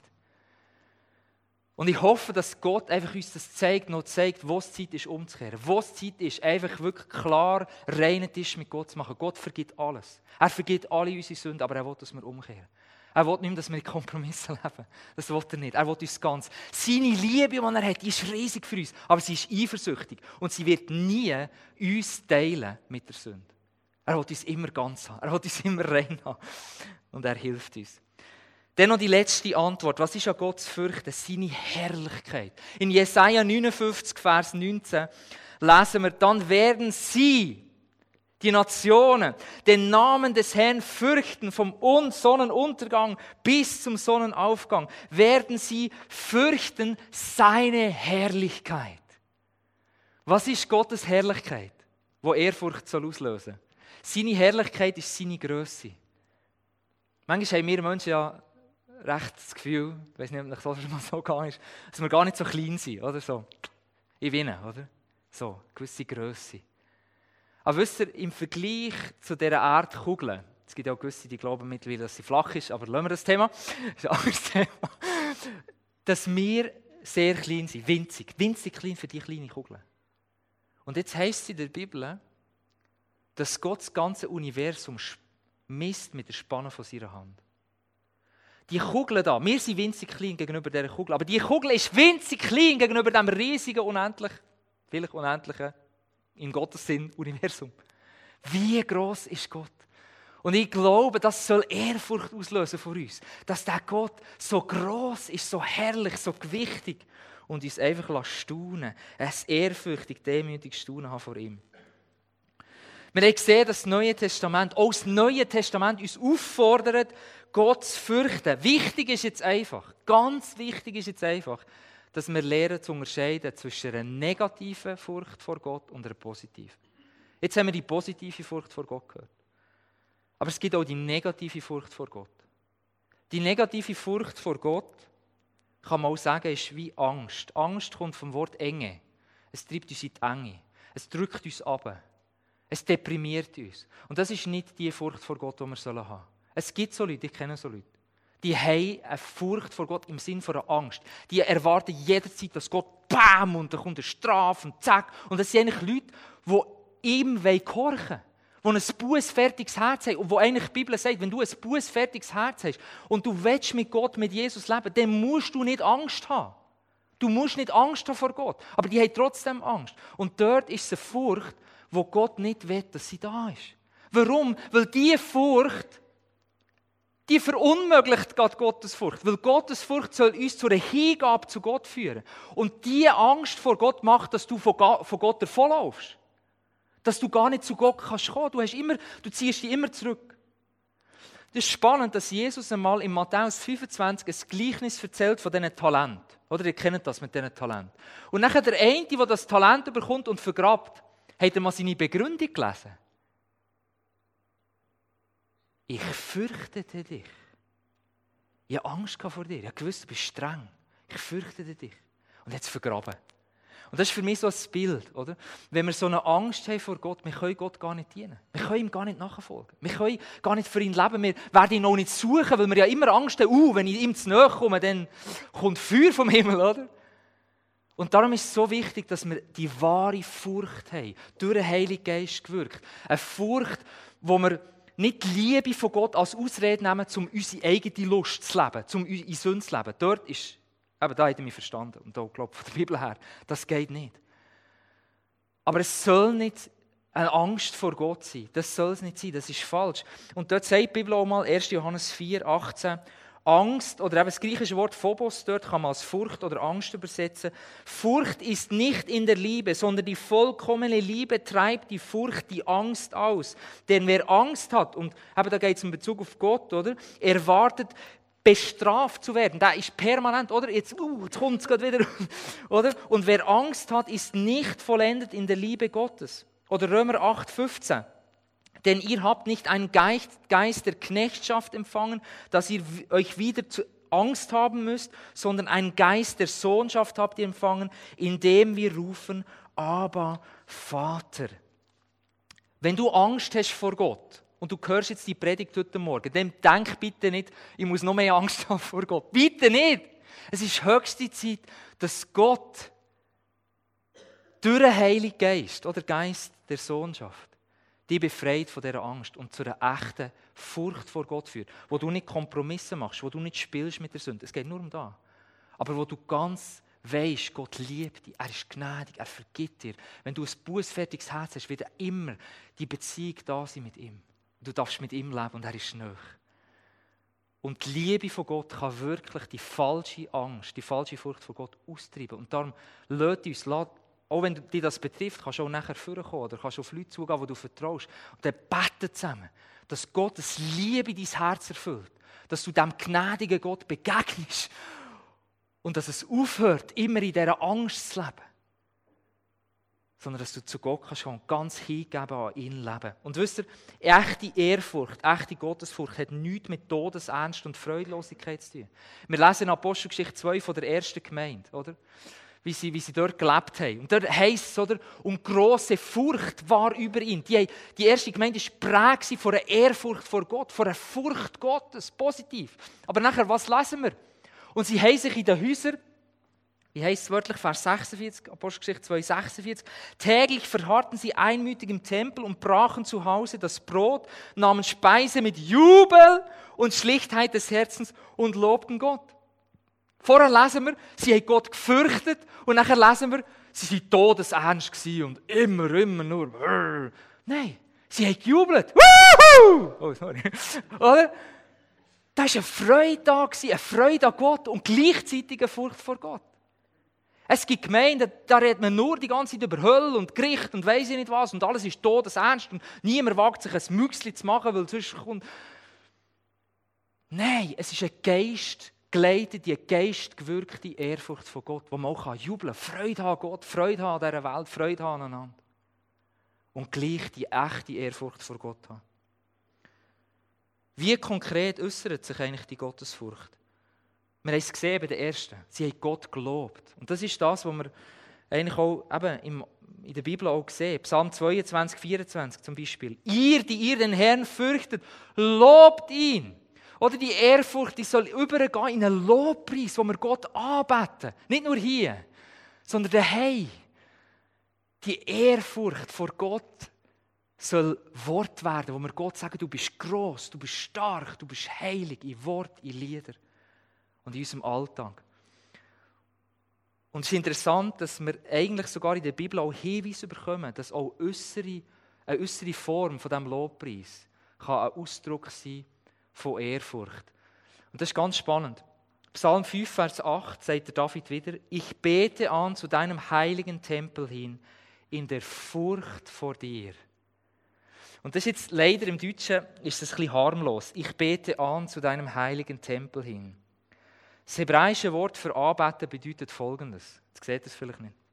Speaker 1: Und ich hoffe, dass Gott einfach uns das zeigt, noch zeigt, wo es Zeit ist, umzukehren. Wo es Zeit ist, einfach wirklich klar reinen Tisch mit Gott zu machen. Gott vergibt alles. Er vergibt alle unsere Sünden, aber er will, dass wir umkehren. Er will nicht mehr, dass wir in Kompromissen leben. Das will er nicht. Er will uns ganz. Seine Liebe, die er hat, die ist riesig für uns, aber sie ist eifersüchtig. Und sie wird nie uns teilen mit der Sünde. Er will uns immer ganz haben. Er will uns immer rein haben. Und er hilft uns. Dann noch die letzte Antwort. Was ist an Gott zu fürchten? Seine Herrlichkeit. In Jesaja neunundfünfzig, Vers neunzehn lesen wir, dann werden sie, die Nationen, den Namen des Herrn fürchten, vom Sonnenuntergang bis zum Sonnenaufgang, werden sie fürchten seine Herrlichkeit. Was ist Gottes Herrlichkeit, wo Ehrfurcht soll auslösen? Seine Herrlichkeit ist seine Grösse. Manchmal haben wir Menschen ja recht das Gefühl, ich weiß nicht, ob das schon mal so gegangen ist, dass wir gar nicht so klein sind, oder so. Ich winne, oder? So, eine gewisse Grösse. Aber wisst ihr, im Vergleich zu dieser Erdkugel, es gibt ja auch gewisse, die glauben mittlerweile, dass sie flach ist, aber lassen wir das Thema, das ist ein anderes Thema, dass wir sehr klein sind, winzig, winzig klein für die kleine Kugel. Und jetzt heisst es in der Bibel, dass Gott das ganze Universum misst mit der Spanne von seiner Hand. Die Kugel da, wir sind winzig klein gegenüber dieser Kugel, aber die Kugel ist winzig klein gegenüber dem riesigen, unendlich, vielleicht unendlichen, in Gottes Sinn, Universum. Wie gross ist Gott? Und ich glaube, das soll Ehrfurcht auslösen vor uns, dass der Gott so gross ist, so herrlich, so gewichtig und uns einfach staunen, ein ehrfürchtig, demütig Staunen haben vor ihm. Wir haben gesehen, dass das Neue Testament, auch das Neue Testament uns auffordert, Gott zu fürchten. Wichtig ist jetzt einfach, ganz wichtig ist jetzt einfach, dass wir lernen zu unterscheiden zwischen einer negativen Furcht vor Gott und einer positiven. Jetzt haben wir die positive Furcht vor Gott gehört. Aber es gibt auch die negative Furcht vor Gott. Die negative Furcht vor Gott, kann man auch sagen, ist wie Angst. Angst kommt vom Wort Enge. Es treibt uns in die Enge. Es drückt uns ab. Es deprimiert uns. Und das ist nicht die Furcht vor Gott, die wir haben sollen. Es gibt so Leute, ich kenne so Leute, die haben eine Furcht vor Gott im Sinne von einer Angst. Die erwarten jederzeit, dass Gott BAM und dann kommt eine Strafe und zack. Und das sind eigentlich Leute, die ihm gehorchen wollen, die ein bußfertiges Herz haben und wo eigentlich die Bibel sagt, wenn du ein bußfertiges Herz hast und du willst mit Gott, mit Jesus leben, dann musst du nicht Angst haben. Du musst nicht Angst haben vor Gott, aber die haben trotzdem Angst. Und dort ist es eine Furcht, wo Gott nicht will, dass sie da ist. Warum? Weil diese Furcht, die verunmöglicht Gott Gottes Furcht. Weil Gottes Furcht soll uns zu einer Hingabe zu Gott führen. Und diese Angst vor Gott macht, dass du von Gott davonlaufst. Dass du gar nicht zu Gott kannst kommen. Du, hast immer, du ziehst dich immer zurück. Das ist spannend, dass Jesus einmal in Matthäus fünfundzwanzig ein Gleichnis erzählt von diesen Talenten. Oder ihr kennt das mit diesen Talenten. Und nachher der eine, der das Talent bekommt und vergrabt, hat er mal seine Begründung gelesen. Ich fürchtete dich. Ich hatte Angst vor dir. Ich habe gewusst, du bist streng. Ich fürchtete dich. Und jetzt vergraben. Und das ist für mich so ein Bild, oder? Wenn wir so eine Angst haben vor Gott, wir können Gott gar nicht dienen. Wir können ihm gar nicht nachfolgen. Wir können gar nicht für ihn leben. Wir werden ihn auch nicht suchen, weil wir ja immer Angst haben, uh, wenn ich ihm zu nahe komme, dann kommt Feuer vom Himmel, oder? Und darum ist es so wichtig, dass wir die wahre Furcht haben, durch den Heiligen Geist gewirkt. Eine Furcht, wo wir nicht die Liebe von Gott als Ausrede nehmen, um unsere eigene Lust zu leben, um in Sünde zu leben. Dort ist, eben da hat er mich verstanden, und da glaube ich von der Bibel her, das geht nicht. Aber es soll nicht eine Angst vor Gott sein. Das soll es nicht sein, das ist falsch. Und dort sagt die Bibel auch mal, erster Johannes vier, achtzehn, Angst, oder eben das griechische Wort Phobos, dort kann man als Furcht oder Angst übersetzen. Furcht ist nicht in der Liebe, sondern die vollkommene Liebe treibt die Furcht, die Angst aus. Denn wer Angst hat, und eben da geht es in Bezug auf Gott, oder? Erwartet bestraft zu werden, der ist permanent, oder? Jetzt, uh, jetzt kommt es gerade wieder, oder? Und wer Angst hat, ist nicht vollendet in der Liebe Gottes. Oder Römer acht, fünfzehn. Denn ihr habt nicht einen Geist, Geist der Knechtschaft empfangen, dass ihr euch wieder zu Angst haben müsst, sondern einen Geist der Sohnschaft habt ihr empfangen, indem wir rufen, Abba, Vater. Wenn du Angst hast vor Gott und du hörst jetzt die Predigt heute Morgen, dann denk bitte nicht, ich muss noch mehr Angst haben vor Gott. Bitte nicht! Es ist höchste Zeit, dass Gott durch den Heiligen Geist oder Geist der Sohnschaft dich befreit von dieser Angst und zu einer echten Furcht vor Gott führt, wo du nicht Kompromisse machst, wo du nicht spielst mit der Sünde. Es geht nur um das. Aber wo du ganz weisst, Gott liebt dich, er ist gnädig, er vergibt dir. Wenn du ein bußfertiges Herz hast, wird immer die Beziehung da sein mit ihm. Du darfst mit ihm leben und er ist nahe. Und die Liebe von Gott kann wirklich die falsche Angst, die falsche Furcht von Gott austreiben. Und darum lädt uns, lädt, auch wenn dich das betrifft, kannst du auch nachher vorkommen oder kannst du auf Leute zugehen, die du vertraust. Und dann beten zusammen, dass Gott das Liebe in dein Herz erfüllt. Dass du dem gnädigen Gott begegnest. Und dass es aufhört, immer in dieser Angst zu leben. Sondern dass du zu Gott kannst und ganz hingeben an ihn leben. Und wisst ihr, echte Ehrfurcht, echte Gottesfurcht hat nichts mit Todesernst und Freudlosigkeit zu tun. Wir lesen in Apostelgeschichte zwei von der ersten Gemeinde, oder? Wie sie, wie sie dort gelebt haben. Und dort heisst es, oder, und grosse Furcht war über ihn. Die, die erste Gemeinde war prägt von einer Ehrfurcht vor Gott, von einer Furcht Gottes, positiv. Aber nachher, was lesen wir? Und sie haben sich in den Häusern, wie heisst es wörtlich, Vers sechsundvierzig, Apostelgeschichte zwei, sechsundvierzig, täglich verharrten sie einmütig im Tempel und brachen zu Hause das Brot, nahmen Speise mit Jubel und Schlichtheit des Herzens und lobten Gott. Vorher lesen wir, sie haben Gott gefürchtet und nachher lesen wir, sie waren todesernst gewesen und immer, immer nur. Nein, sie haben gejubelt. Woohoo! Oh, sorry. Oder? Da war eine Freude da, eine Freude an Gott und gleichzeitig eine Furcht vor Gott. Es gibt Gemeinden, da redet man nur die ganze Zeit über Hölle und Gericht und weiss ich nicht was und alles ist todesernst und niemand wagt sich ein Müchsli zu machen, weil sonst kommt... Nein, es ist ein Geist geleitet, die geistgewirkte Ehrfurcht von Gott, wo man auch jubeln kann, Freude haben an Gott, Freude haben an dieser Welt, Freude haben aneinander. Und gleich die echte Ehrfurcht vor Gott haben. Wie konkret äußert sich eigentlich die Gottesfurcht? Wir haben es gesehen bei den Ersten. Sie haben Gott gelobt. Und das ist das, was wir eigentlich auch eben im, in der Bibel auch sehen. Psalm zweiundzwanzig, vierundzwanzig zum Beispiel. Ihr, die ihr den Herrn fürchtet, lobt ihn. Oder die Ehrfurcht, die soll übergehen in einen Lobpreis, wo wir Gott anbeten. Nicht nur hier, sondern daheim. Die Ehrfurcht vor Gott soll Wort werden, wo wir Gott sagen, du bist gross, du bist stark, du bist heilig, in Wort, in Lieder und in unserem Alltag. Und es ist interessant, dass wir eigentlich sogar in der Bibel auch Hinweise bekommen, dass auch äußere, eine äußere Form von diesem Lobpreis kann ein Ausdruck sein von Ehrfurcht. Und das ist ganz spannend. Psalm fünf, Vers acht sagt der David wieder, ich bete an zu deinem heiligen Tempel hin, in der Furcht vor dir. Und das ist jetzt leider im Deutschen ist das ein bisschen harmlos. Ich bete an zu deinem heiligen Tempel hin. Das hebräische Wort für anbeten bedeutet Folgendes. Jetzt seht ihr es vielleicht nicht.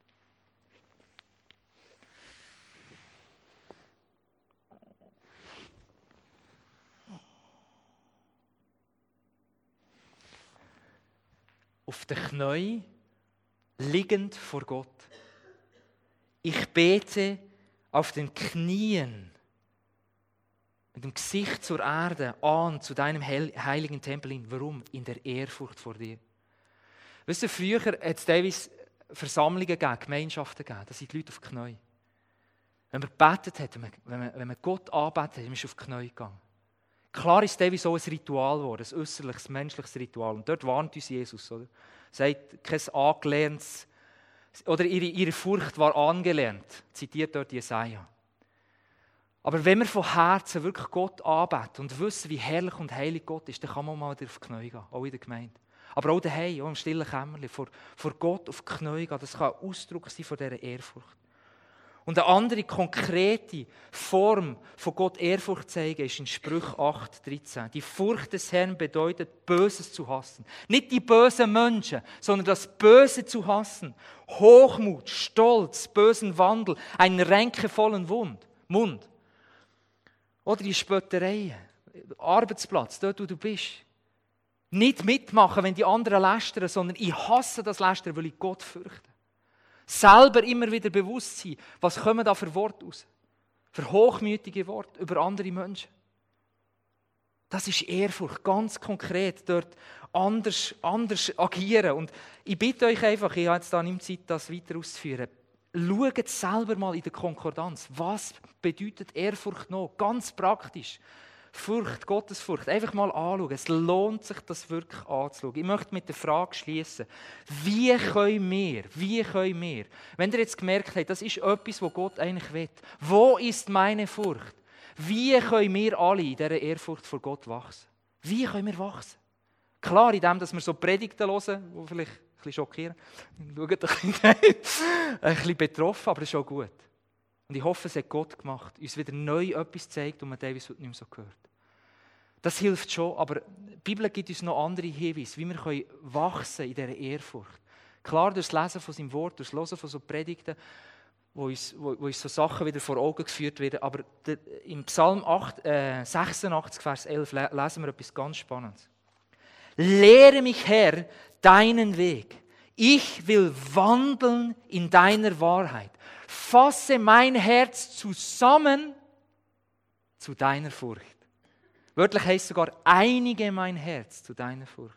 Speaker 1: Auf den Knien, liegend vor Gott. Ich bete auf den Knien, mit dem Gesicht zur Erde an, zu deinem heiligen Tempel hin. Warum? In der Ehrfurcht vor dir. Weißt du, früher hat es teilweise Versammlungen gegeben, Gemeinschaften gegeben, da sind die Leute auf die Knie. Wenn man gebetet hat, wenn man, wenn man Gott anbetet hat, ist man auf die Knie gegangen. Klar ist es teilweise so ein Ritual geworden, ein äußerliches, menschliches Ritual. Und dort warnt uns Jesus, oder? Er sagt, kein angelerntes, oder ihre, ihre Furcht war angelernt, zitiert dort Jesaja. Aber wenn wir von Herzen wirklich Gott anbeten und wissen, wie herrlich und heilig Gott ist, dann kann man mal wieder auf die Knie gehen, auch in der Gemeinde. Aber auch daheim, auch im stillen Kämmerlein, vor, vor Gott auf die Knie gehen, das kann ein Ausdruck sein von dieser Ehrfurcht. Und eine andere konkrete Form von Gott Ehrfurcht zeigen ist in Sprüche acht dreizehn. Die Furcht des Herrn bedeutet, Böses zu hassen. Nicht die bösen Menschen, sondern das Böse zu hassen. Hochmut, Stolz, bösen Wandel, einen ränkevollen Mund. Oder die Spöttereien, Arbeitsplatz, dort wo du bist. Nicht mitmachen, wenn die anderen lästern, sondern ich hasse das Lästern, weil ich Gott fürchte. Selber immer wieder bewusst sein, was kommen da für Worte raus? Für hochmütige Worte über andere Menschen. Das ist Ehrfurcht, ganz konkret, dort anders, anders agieren. Und ich bitte euch einfach, ich habe jetzt da nicht Zeit, das weiter auszuführen, schaut selber mal in der Konkordanz, was bedeutet Ehrfurcht noch, ganz praktisch. Furcht, Gottesfurcht, einfach mal anschauen. Es lohnt sich, das wirklich anzuschauen. Ich möchte mit der Frage schließen: Wie können wir, wie können wir, wenn ihr jetzt gemerkt habt, das ist etwas, was Gott eigentlich will, wo ist meine Furcht? Wie können wir alle in dieser Ehrfurcht vor Gott wachsen? Wie können wir wachsen? Klar, in dem, dass wir so Predigten hören, die vielleicht ein bisschen schockieren. Schaut ein bisschen, ein bisschen betroffen, aber das ist auch gut. Und ich hoffe, es hat Gott gemacht, uns wieder neu etwas zeigt, und man teilweise nicht mehr so gehört. Das hilft schon, aber die Bibel gibt uns noch andere Hinweise, wie wir wachsen in dieser Ehrfurcht. Klar, durch das Lesen von seinem Wort, durch das Hören von so Predigten, wo uns, wo, wo uns so Sachen wieder vor Augen geführt werden. Aber der, im Psalm acht, äh, sechsundachtzig, Vers elf lesen wir etwas ganz Spannendes. Lehre mich, Herr, deinen Weg. Ich will wandeln in deiner Wahrheit. Fasse mein Herz zusammen zu deiner Furcht. Wörtlich heißt sogar, einige mein Herz zu deiner Furcht.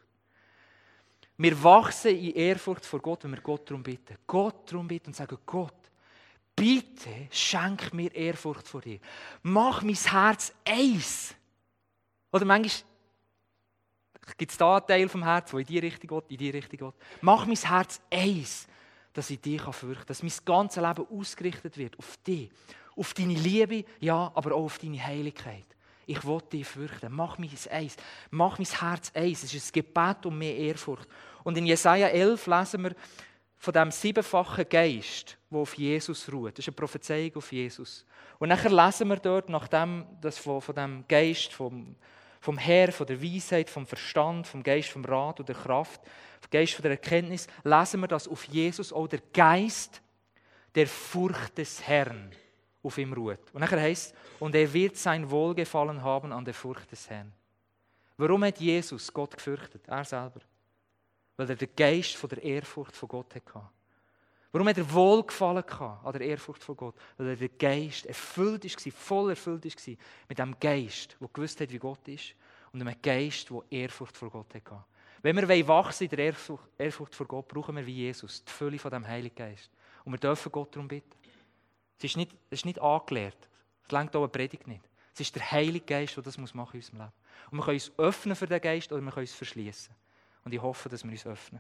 Speaker 1: Wir wachsen in Ehrfurcht vor Gott, wenn wir Gott darum bitten. Gott darum bitten und sagen, Gott, bitte schenk mir Ehrfurcht vor dir. Mach mein Herz eins. Oder manchmal gibt es da einen Teil vom Herz, der in die Richtung geht, in die Richtung geht. Mach mein Herz eins, dass ich dich fürchten kann. Dass mein ganzes Leben ausgerichtet wird auf dich. Auf deine Liebe, ja, aber auch auf deine Heiligkeit. Ich will dich fürchten. Mach mich eins. Mach mein Herz eins. Es ist ein Gebet um mehr Ehrfurcht. Und in Jesaja elf lesen wir von dem siebenfachen Geist, der auf Jesus ruht. Das ist eine Prophezeiung auf Jesus. Und nachher lesen wir dort, nachdem das von, von dem Geist, vom, vom Herr, von der Weisheit, vom Verstand, vom Geist, vom Rat und der Kraft, vom Geist von der Erkenntnis, lesen wir, dass auf Jesus auch der Geist der Furcht des Herrn auf ihm ruht. Und nachher heisst es, und er wird sein Wohlgefallen haben an der Furcht des Herrn. Warum hat Jesus Gott gefürchtet? Er selber. Weil er den Geist von der Ehrfurcht von Gott hatte. Warum hat er Wohlgefallen an der Ehrfurcht von Gott? Weil er der Geist erfüllt war, voll erfüllt war mit dem Geist, der gewusst hat, wie Gott ist, und einem Geist, der Ehrfurcht vor Gott hatte. Wenn wir wachsen in der Ehrfurcht, Ehrfurcht vor Gott, brauchen wir wie Jesus die Fülle von dem Heiligen Geist. Und wir dürfen Gott darum bitten. Es ist nicht, es ist nicht angelehrt. Es reicht auch eine Predigt nicht. Es ist der Heilige Geist, der das machen muss in unserem Leben. Und wir können uns öffnen für den Geist oder wir können uns verschließen. Und ich hoffe, dass wir uns öffnen.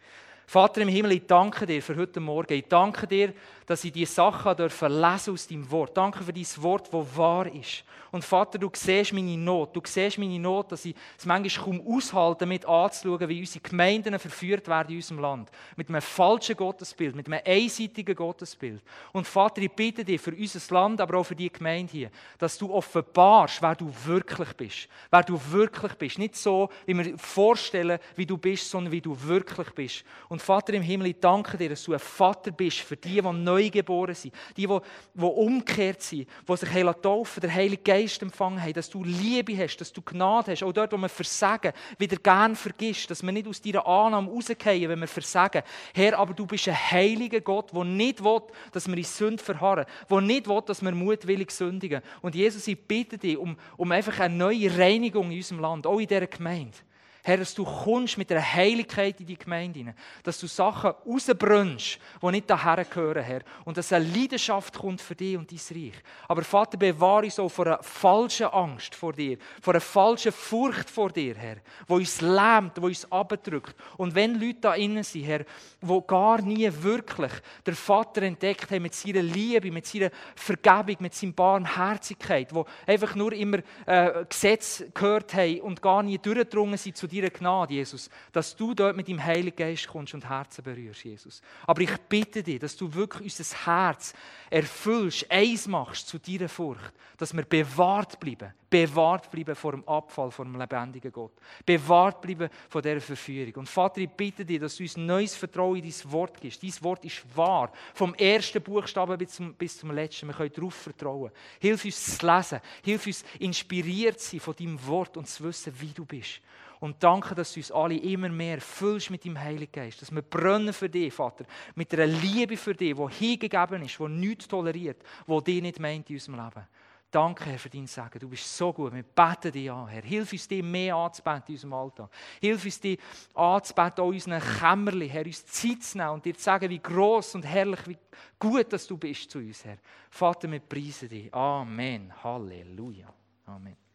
Speaker 1: Vater im Himmel, ich danke dir für heute Morgen. Ich danke dir, dass ich diese Sachen dürfen lesen aus deinem Wort. Danke für dein Wort, das wahr ist. Und Vater, du siehst meine Not. Du siehst meine Not, dass ich es manchmal kaum aushalte, damit anzuschauen, wie unsere Gemeinden verführt werden in unserem Land. Mit einem falschen Gottesbild, mit einem einseitigen Gottesbild. Und Vater, ich bitte dich für unser Land, aber auch für die Gemeinde hier, dass du offenbarst, wer du wirklich bist. Wer du wirklich bist. Nicht so, wie wir vorstellen, wie du bist, sondern wie du wirklich bist. Und Vater im Himmel, ich danke dir, dass du ein Vater bist für die, die neu geboren sind, die, die, die umgekehrt sind, die sich taufen, der Heilige Geist empfangen haben, dass du Liebe hast, dass du Gnade hast, auch dort, wo wir versagen, wieder gern vergisst, dass wir nicht aus deiner Annahme rausgehen, wenn wir versagen. Herr, aber du bist ein heiliger Gott, der nicht will, dass wir in Sünde verharren, der nicht will, dass wir mutwillig sündigen. Und Jesus, ich bitte dich um, um einfach eine neue Reinigung in unserem Land, auch in dieser Gemeinde. Herr, dass du kommst mit einer Heiligkeit in die Gemeinde hinein, dass du Sachen rausbrennst, die nicht daher gehören, Herr. Und dass eine Leidenschaft kommt für dich und dein Reich. Aber Vater, bewahre uns auch vor einer falschen Angst vor dir, vor einer falschen Furcht vor dir, Herr, die uns lähmt, die uns abdrückt. Und wenn Leute da innen sind, Herr, die gar nie wirklich den Vater entdeckt haben mit seiner Liebe, mit seiner Vergebung, mit seiner Barmherzigkeit, die einfach nur immer äh, Gesetz gehört haben und gar nie durchgedrungen sind zu dir, deiner Gnade, Jesus, dass du dort mit deinem Heiligen Geist kommst und Herzen berührst, Jesus. Aber ich bitte dich, dass du wirklich unser Herz erfüllst, eins machst zu deiner Furcht, dass wir bewahrt bleiben, bewahrt bleiben vor dem Abfall, vor dem lebendigen Gott, bewahrt bleiben vor dieser Verführung. Und Vater, ich bitte dich, dass du uns neues Vertrauen in dein Wort gibst. Dein Wort ist wahr, vom ersten Buchstaben bis zum, bis zum letzten. Wir können darauf vertrauen. Hilf uns zu lesen, hilf uns inspiriert zu sein von deinem Wort und zu wissen, wie du bist. Und danke, dass du uns alle immer mehr füllst mit deinem Heiligen Geist. Dass wir brennen für dich, Vater. Mit einer Liebe für dich, die hingegeben ist, die nichts toleriert, die dich nicht meint in unserem Leben. Danke, Herr, für dein Segen. Du bist so gut. Wir beten dich an, Herr. Hilf uns, dich mehr anzubeten in unserem Alltag. Hilf uns, dich anzubeten auch in unseren Kämmerchen, Herr, uns Zeit zu nehmen und dir zu sagen, wie gross und herrlich, wie gut dass du bist zu uns, Herr. Vater, wir preisen dich. Amen. Halleluja. Amen.